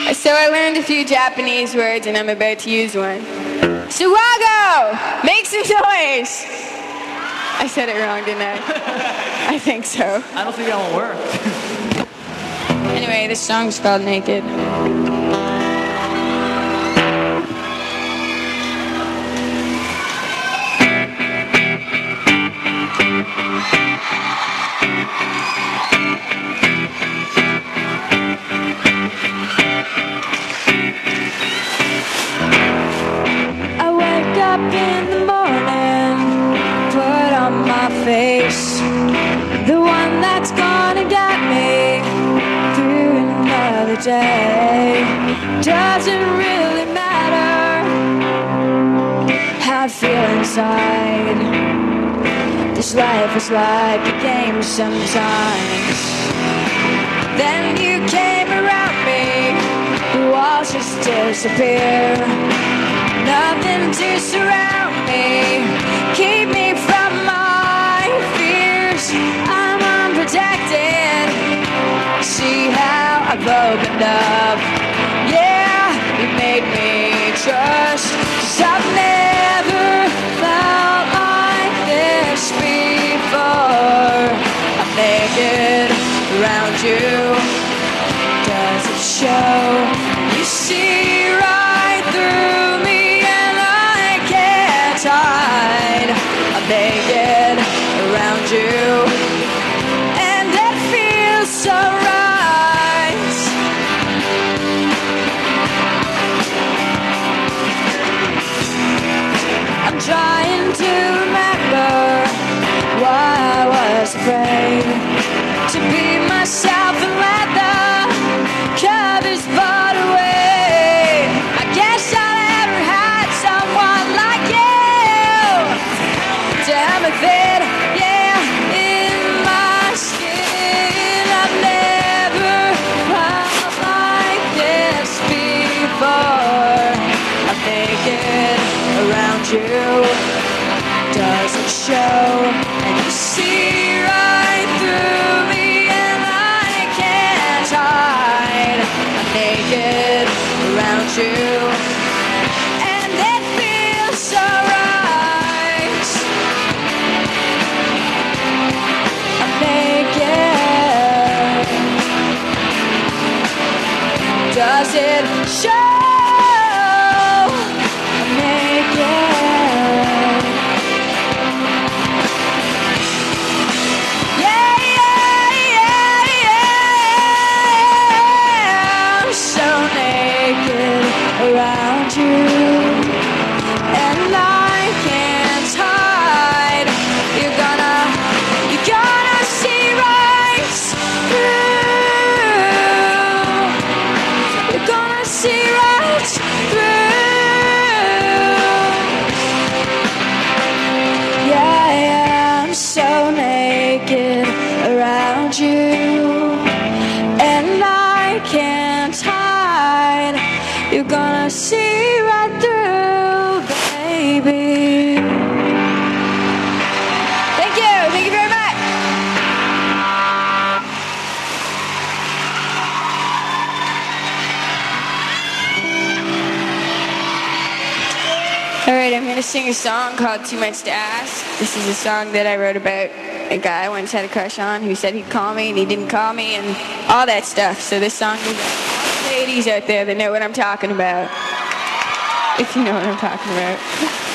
So I learned a few Japanese words and I'm about to use one. Suwago! Make some noise! I said it wrong, didn't I? I think so. I don't think that will work. Anyway, this song's called Naked. I wake up in the morning, put on my face, the one that's gonna get me through another day. Doesn't really matter how I feel inside. This life is like a game sometimes. Then you came around me, the walls just disappear. Nothing to surround me, keep me from my fears. I'm unprotected, see how I've opened up. Yeah, you made me trust, 'cause I've never felt like this before. I'm naked around you, does it show? You see right through me and I can't hide. I'm naked around you and it feels so right. I'm trying to remember why I was afraid to be myself and let the covers part away. I guess I never had someone like you to have a fit, yeah, in my skin. I've never felt like this before. I'm naked around you, does it show? And you see right through me and I can't hide. I'm naked around you and it feels so right. I'm naked, does it show? I'm naked. Around you, and I can't hide. You're gonna see right through. You're gonna see right through. Yeah, I'm so naked around you, and I can't hide. You're gonna see right through, baby. Thank you very much. Alright, I'm gonna sing a song called Too Much to Ask. This is a song that I wrote about a guy I once had a crush on who said he'd call me and he didn't call me and all that stuff. So this song is ladies out there that know what I'm talking about. If you know what I'm talking about.